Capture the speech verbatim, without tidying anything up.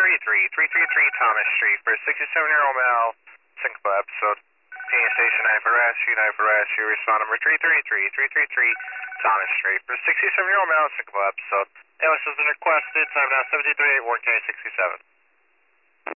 thirty-three, three thirty-three Thomas Street for a sixty-seven-year-old male, syncopal episode. Paying station nine for rescue, nine for rescue, respond number three thirty-three, three thirty-three Thomas Street for a sixty-seven-year-old male, syncopal episode. A L S has been requested, time now seventeen thirty-eight, work day sixty-seven.